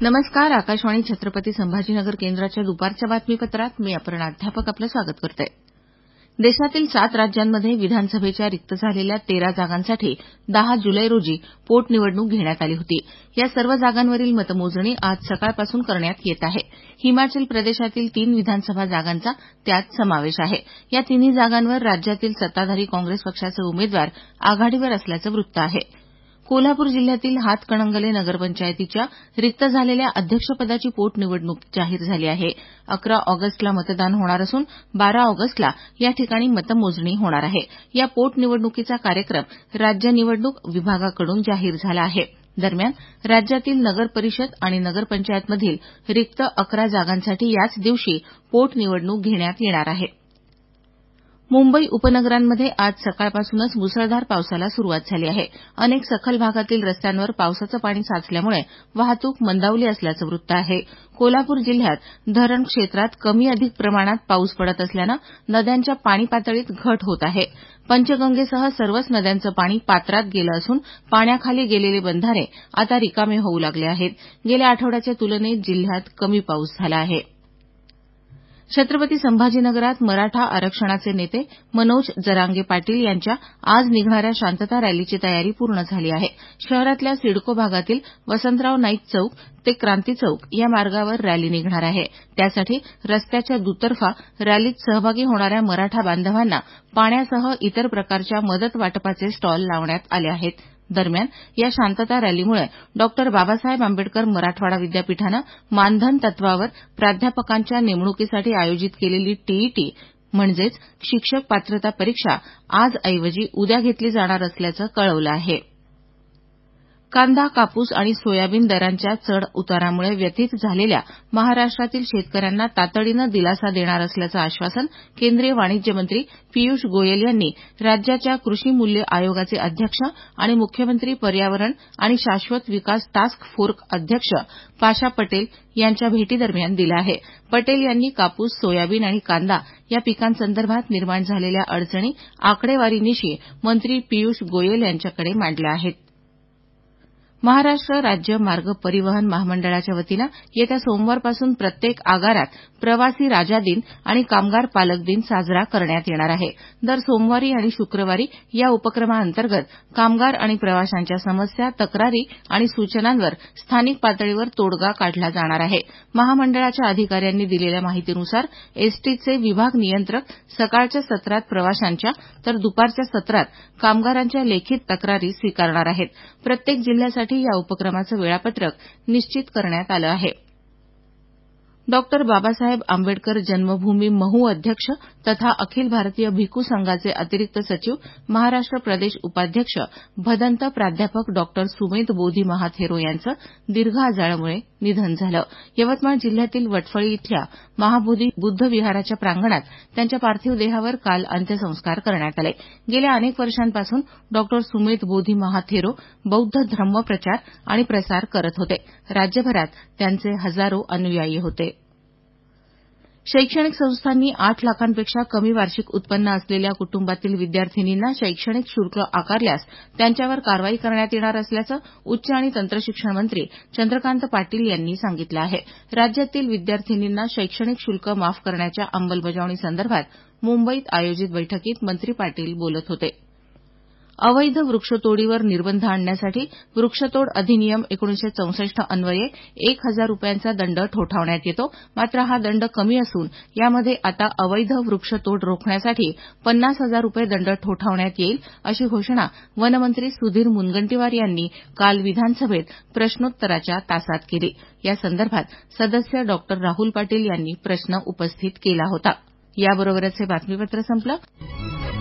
नमस्कार. आकाशवाणी छत्रपती संभाजीनगर केंद्राच्या दुपारच्या बातमीपत्रात मी अपर्णा अध्यापक आपलं स्वागत करते. देशातील 7 राज्यांमध्ये विधानसभेच्या रिक्त झालेल्या 13 जागांसाठी 10 जुलै रोजी पोटनिवडणूक घेण्यात आली होती. या सर्व जागांवरील मतमोजणी आज सकाळपासून करण्यात येत आहे. हिमाचल प्रदेशातील 3 विधानसभा जागांचा त्यात समावेश आहे. या तिन्ही जागांवर राज्यातील सत्ताधारी काँग्रेस पक्षाचे उमेदवार आघाडीवर असल्याचं वृत्त आहे. कोल्हापूर जिल्ह्यातील हातकणंगले नगरपंचायतीच्या रिक्त झालेल्या अध्यक्षपदाची पोटनिवडणूक जाहीर झाली आहे. 11 ऑगस्टला मतदान होणार असून 12 ऑगस्टला या ठिकाणी मतमोजणी होणार आहे. या पोटनिवडणुकीचा कार्यक्रम राज्य निवडणूक विभागाकडून जाहीर झाला आहे. दरम्यान राज्यातील नगर परिषद आणि नगरपंचायतमधील रिक्त 11 जागांसाठी याच दिवशी पोटनिवडणूक घेण्यात येणार आहे. मुंबई उपनगरांमध्ये आज सकाळपासूनच मुसळधार पावसाला सुरुवात झाली आहे. अनेक सखल भागातील रस्त्यांवर पावसाचं पाणी साचल्यामुळे वाहतूक मंदावली असल्याचं वृत्त आहे. कोल्हापूर जिल्ह्यात धरण क्षेत्रात कमी अधिक प्रमाणात पाऊस पडत असल्यानं नद्यांच्या पाणी पातळीत घट होत आहे. पंचगंगेसह सर्वच नद्यांचं पाणी पात्रात गेलं असून पाण्याखाली गेलेले बंधारे आता रिकामे होऊ लागले आहेत. गेल्या आठवड्याच्या तुलनेत जिल्ह्यात कमी पाऊस झाला आहे. छत्रपती संभाजीनगरात मराठा आरक्षणाचे नेते मनोज जरांगे पाटील यांच्या आज निघणाऱ्या शांतता रॅलीची तयारी पूर्ण झाली आहे. शहरातल्या सिडको भागातील वसंतराव नाईक चौक ते क्रांती चौक या मार्गावर रॅली निघणार आहे. त्यासाठी रस्त्याच्या दुतर्फा रॅलीत सहभागी होणाऱ्या मराठा बांधवांना पाण्यासह इतर प्रकारच्या मदत वाटपाचे स्टॉल लावण्यात आले आहेत. दरम्यान या शांतता रॅलीमुळे डॉ. बाबासाहेब आंबेडकर मराठवाडा विद्यापीठानं मानधन तत्वावर प्राध्यापकांच्या नेमणुकीसाठी आयोजित केलेली टीईटी म्हणजेच शिक्षक पात्रता परीक्षा आजऐवजी उद्या घेतली जाणार असल्याचं कळवलं आहे. कांदा, कापूस आणि सोयाबीन दरांच्या चढ उतारामुळे व्यथित झालेल्या महाराष्ट्रातील शेतकऱ्यांना तातडीनं दिलासा देणार असल्याचं आश्वासन केंद्रीय वाणिज्य मंत्री पियूष गोयल यांनी राज्याच्या कृषी मूल्य आयोगाचे अध्यक्ष आणि मुख्यमंत्री पर्यावरण आणि शाश्वत विकास टास्क फोर्स अध्यक्ष पाशा पटेल यांच्या भेटीदरम्यान दिलं आहे. पटेल यांनी कापूस, सोयाबीन आणि कांदा या पिकांसंदर्भात निर्माण झालेल्या अडचणी आकडेवारीनिशी मंत्री पियूष गोयल यांच्याकडे मांडल्या आहेत. महाराष्ट्र राज्य मार्ग परिवहन महामंडळाच्या वतीनं येत्या सोमवारपासून प्रत्येक आगारात प्रवासी राजा दिन आणि कामगार पालक दिन साजरा करण्यात येणार आहे. दर सोमवारी आणि शुक्रवारी या उपक्रमाअंतर्गत कामगार आणि प्रवाशांच्या समस्या, तक्रारी आणि सूचनांवर स्थानिक पातळीवर तोडगा काढला जाणार आहे. महामंडळाच्या अधिकाऱ्यांनी दिलेल्या माहितीनुसार एसटीचे विभाग नियंत्रक सकाळच्या सत्रात प्रवाशांच्या तर दुपारच्या सत्रात कामगारांच्या लेखी तक्रारी स्वीकारणार आहेत. प्रत्येक जिल्ह्यासाठी या उपक्रमाचं वेळापत्रक निश्चित करण्यात आलं आहे. डॉ. बाबासाहेब आंबेडकर जन्मभूमी महू अध्यक्ष तथा अखिल भारतीय भिक्खू संघाचे अतिरिक्त सचिव, महाराष्ट्र प्रदेश उपाध्यक्ष भदंत प्राध्यापक डॉ. सुमेध बोधी महाथेरो यांचं दीर्घ आजारामुळे निधन झालं. यवतमाळ जिल्ह्यातील वटफळी इथल्या महाबोधी बुद्ध विहाराच्या प्रांगणात त्यांच्या पार्थिव देहावर काल अंत्यसंस्कार करण्यात आले. गेल्या अनेक वर्षांपासून डॉ. सुमेध बोधी महाथेरो बौद्ध धम्मप्रचार आणि प्रसार करत होते. राज्यभरात त्यांचे हजारो अनुयायी होते. शैक्षणिक संस्थांनी 8 लाखांपेक्षा कमी वार्षिक उत्पन्न असलेल्या कुटुंबातील विद्यार्थिनींना शैक्षणिक शुल्क आकारल्यास त्यांच्यावर कारवाई करण्यात येणार असल्याचं उच्च आणि तंत्रशिक्षण मंत्री चंद्रकांत पाटील यांनी सांगितलं आहे. राज्यातील विद्यार्थिनींना शैक्षणिक शुल्क माफ करण्याच्या अंमलबजावणीसंदर्भात मुंबईत आयोजित बैठकीत मंत्री पाटील बोलत होते. अवैध वृक्षतोडीवर निर्बंध आणण्यासाठी वृक्षतोड अधिनियम 1964 अन्वये 1,000 रुपयांचा दंड ठोठावण्यात येतो. मात्र हा दंड कमी असून यामध्ये आता अवैध वृक्षतोड रोखण्यासाठी 50,000 रुपये दंड ठोठावण्यात येईल अशी घोषणा वनमंत्री सुधीर मुनगंटीवार यांनी काल विधानसभेत प्रश्नोत्तराच्या तासात केली. यासंदर्भात सदस्य डॉ. राहुल पाटील यांनी प्रश्न उपस्थित केला होता. याबरोबरच हे बातमीपत्र संपलं.